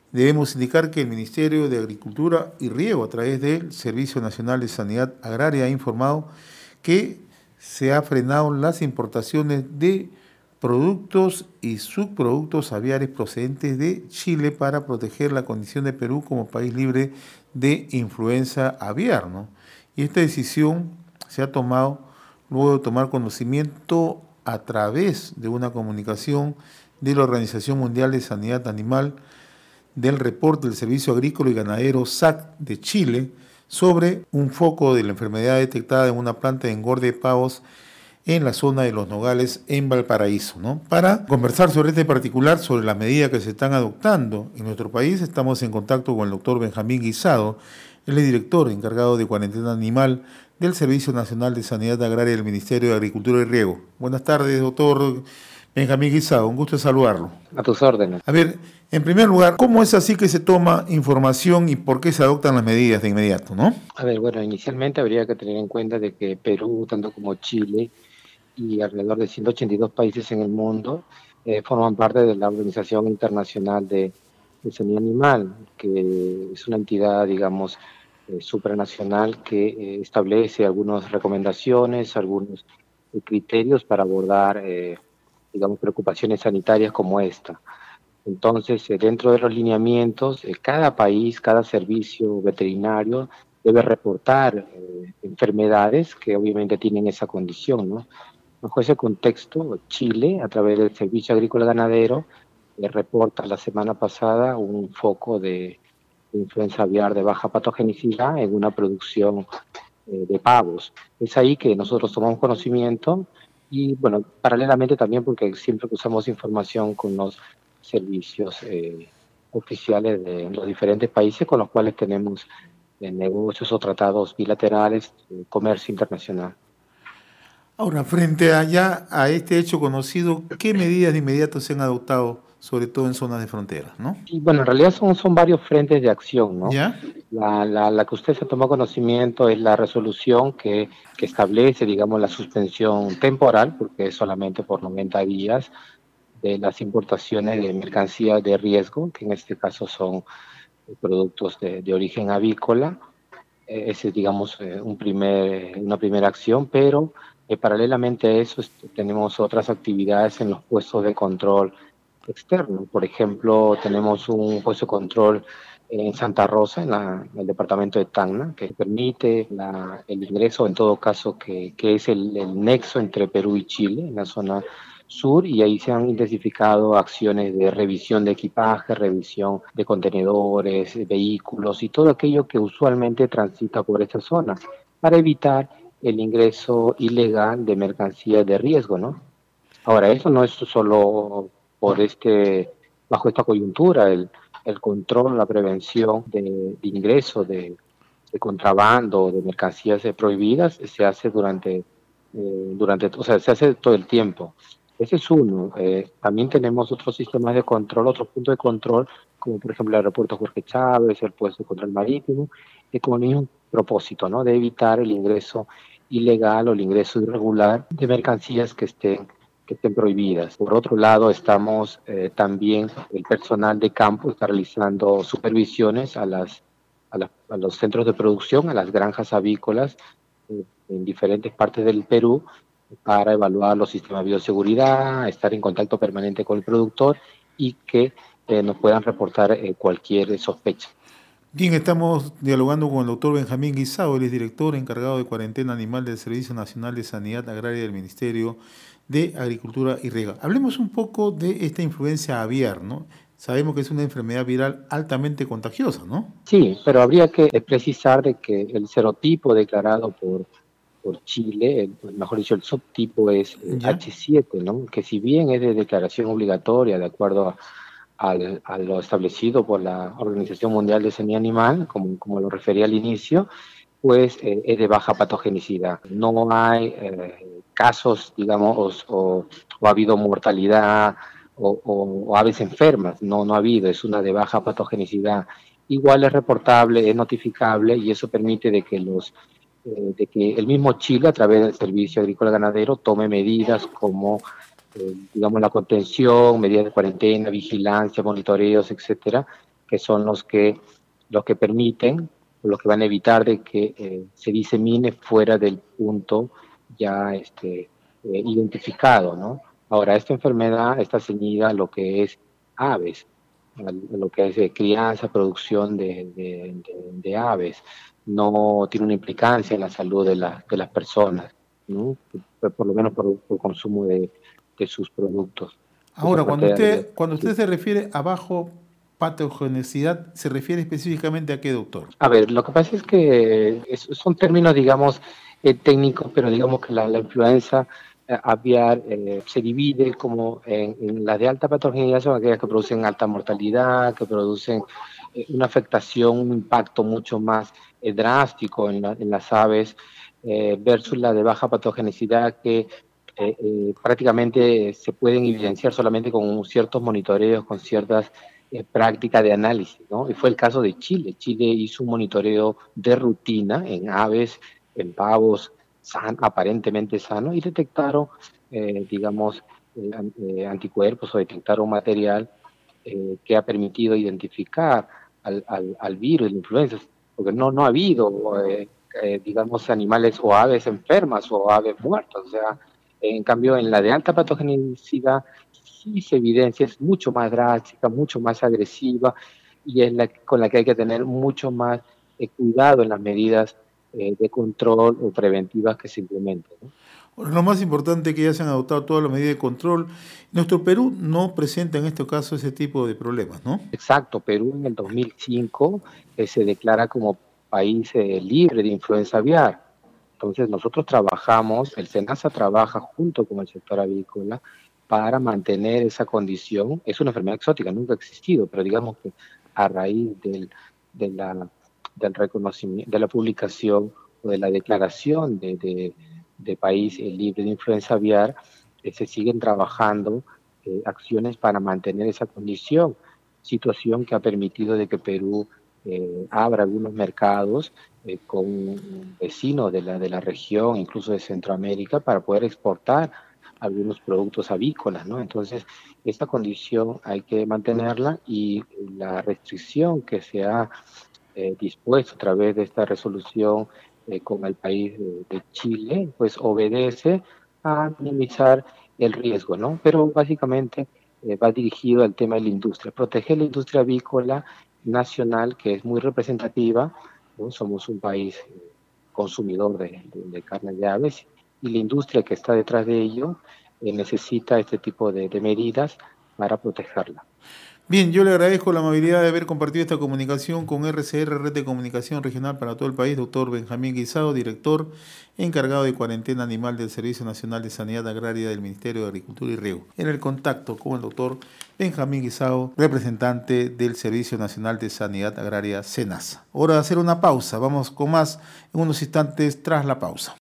Debemos indicar que el Ministerio de Agricultura y Riego, a través del Servicio Nacional de Sanidad Agraria, ha informado que se ha frenado las importaciones de productos y subproductos aviares procedentes de Chile para proteger la condición de Perú como país libre de influenza aviar, ¿no? Y esta decisión se ha tomado luego de tomar conocimiento a través de una comunicación de la Organización Mundial de Sanidad Animal del reporte del Servicio Agrícola y Ganadero SAC de Chile sobre un foco de la enfermedad detectada en una planta de engorde de pavos en la zona de Los Nogales, en Valparaíso, ¿no? Para conversar sobre este particular, sobre las medidas que se están adoptando en nuestro país, estamos en contacto con el doctor Benjamín Guisado, él es director encargado de cuarentena animal del Servicio Nacional de Sanidad Agraria del Ministerio de Agricultura y Riego. Buenas tardes, doctor Benjamín Guisado, un gusto saludarlo. A tus órdenes. A ver, en primer lugar, ¿cómo es así que se toma información y por qué se adoptan las medidas de inmediato, no? A ver, bueno, inicialmente habría que tener en cuenta de que Perú, tanto como Chile y alrededor de 182 países en el mundo, forman parte de la Organización Internacional de Sanidad Animal, que es una entidad, digamos, supranacional que establece algunas recomendaciones, algunos criterios para abordar, digamos, preocupaciones sanitarias como esta. Entonces, dentro de los lineamientos, cada país, cada servicio veterinario debe reportar enfermedades que obviamente tienen esa condición, ¿no? Bajo ese contexto, Chile, a través del Servicio Agrícola Ganadero, reporta la semana pasada un foco de influenza aviar de baja patogenicidad en una producción de pavos. Es ahí que nosotros tomamos conocimiento y, bueno, paralelamente también porque siempre que usamos información con los servicios oficiales de los diferentes países con los cuales tenemos negocios o tratados bilaterales, comercio internacional. Ahora, frente a este hecho conocido, ¿qué medidas de inmediato se han adoptado, sobre todo en zonas de fronteras, no? Y bueno, en realidad son varios frentes de acción, ¿no? ¿Ya? La que usted se tomó conocimiento es la resolución que establece, digamos, la suspensión temporal, porque es solamente por 90 días, de las importaciones de mercancías de riesgo, que en este caso son productos de origen avícola. Ese es, digamos, una primera acción, pero paralelamente a eso tenemos otras actividades en los puestos de control externo. Por ejemplo, tenemos un puesto de control en Santa Rosa, en el departamento de Tacna, que permite el ingreso, en todo caso, que es el nexo entre Perú y Chile, en la zona sur, y ahí se han intensificado acciones de revisión de equipaje, revisión de contenedores, vehículos y todo aquello que usualmente transita por esta zona, para evitar el ingreso ilegal de mercancías de riesgo, ¿no? Ahora, eso no es solo por bajo esta coyuntura, el control, la prevención de ingreso de contrabando, de mercancías prohibidas, se hace o sea, se hace todo el tiempo. Ese es uno. También tenemos otros sistemas de control, otros puntos de control, como por ejemplo el aeropuerto Jorge Chávez, el puesto de control marítimo, con el mismo propósito, ¿no? De evitar el ingreso ilegal o el ingreso irregular de mercancías que estén prohibidas. Por otro lado, estamos también, el personal de campo está realizando supervisiones a los centros de producción, a las granjas avícolas en diferentes partes del Perú para evaluar los sistemas de bioseguridad, estar en contacto permanente con el productor y que nos puedan reportar cualquier sospecha. Bien, estamos dialogando con el doctor Benjamín Guisado, él es director encargado de cuarentena animal del Servicio Nacional de Sanidad Agraria del Ministerio de Agricultura y Riego. Hablemos un poco de esta influencia aviar, ¿no? Sabemos que es una enfermedad viral altamente contagiosa, ¿no? Sí, pero habría que precisar de que el serotipo declarado por Chile, mejor dicho, el subtipo es ¿Ya? H7, ¿no? Que si bien es de declaración obligatoria de acuerdo a lo establecido por la Organización Mundial de Sanidad Animal, como lo refería al inicio, pues es de baja patogenicidad. No hay casos, digamos, o ha habido mortalidad o aves enfermas, no ha habido, es una de baja patogenicidad. Igual es reportable, es notificable y eso permite de que el mismo Chile, a través del Servicio Agrícola Ganadero, tome medidas como, digamos, la contención, medidas de cuarentena, vigilancia, monitoreos, etcétera, que son los que permiten, o los que van a evitar de que se disemine fuera del punto ya identificado, ¿no? Ahora, esta enfermedad está ceñida a lo que es aves, a lo que es crianza, producción de aves. No tiene una implicancia en la salud de las personas, ¿no? Por lo menos por consumo de sus productos. Esa Ahora, parte de, cuando usted sí. se refiere a bajo patogenicidad, ¿se refiere específicamente a qué, doctor? A ver, lo que pasa es que son términos, digamos, técnicos, pero digamos que la influenza aviar se divide como en las de alta patogenicidad, son aquellas que producen alta mortalidad, que producen una afectación, un impacto mucho más drástico en las aves, versus la de baja patogenicidad que prácticamente se pueden evidenciar solamente con ciertos monitoreos, con ciertas práctica de análisis, ¿no? Y fue el caso de Chile. Chile hizo un monitoreo de rutina en aves, en pavos aparentemente sanos y detectaron, digamos, anticuerpos o detectaron material que ha permitido identificar al virus, la influenza, porque no ha habido, digamos, animales o aves enfermas o aves muertas. O sea, en cambio, en la de alta patogenicidad sí se evidencia, es mucho más drástica, mucho más agresiva y es con la que hay que tener mucho más cuidado en las medidas de control o preventivas que se implementen, ¿no? Bueno, lo más importante es que ya se han adoptado todas las medidas de control. Nuestro Perú no presenta en este caso ese tipo de problemas, ¿no? Exacto, Perú en el 2005 se declara como país libre de influenza aviar. Entonces nosotros trabajamos, el SENASA trabaja junto con el sector avícola para mantener esa condición. Es una enfermedad exótica, nunca ha existido, pero digamos que a raíz de del reconocimiento, de la publicación o de la declaración de país libre de influenza aviar, se siguen trabajando acciones para mantener esa condición, situación que ha permitido de que Perú abra algunos mercados con vecinos de la región, incluso de Centroamérica, para poder exportar algunos productos avícolas, ¿no? Entonces, esta condición hay que mantenerla y la restricción que se ha dispuesto a través de esta resolución con el país de Chile, pues obedece a minimizar el riesgo, ¿no? Pero básicamente va dirigido al tema de la industria, proteger la industria avícola nacional, que es muy representativa, ¿no? Somos un país consumidor de carne de aves y la industria que está detrás de ello necesita este tipo de medidas para protegerla. Bien, yo le agradezco la amabilidad de haber compartido esta comunicación con RCR, Red de Comunicación Regional para todo el país, doctor Benjamín Guisado, director encargado de cuarentena animal del Servicio Nacional de Sanidad Agraria del Ministerio de Agricultura y Riego. En el contacto con el doctor Benjamín Guisado, representante del Servicio Nacional de Sanidad Agraria, SENASA. Hora de hacer una pausa, vamos con más en unos instantes tras la pausa.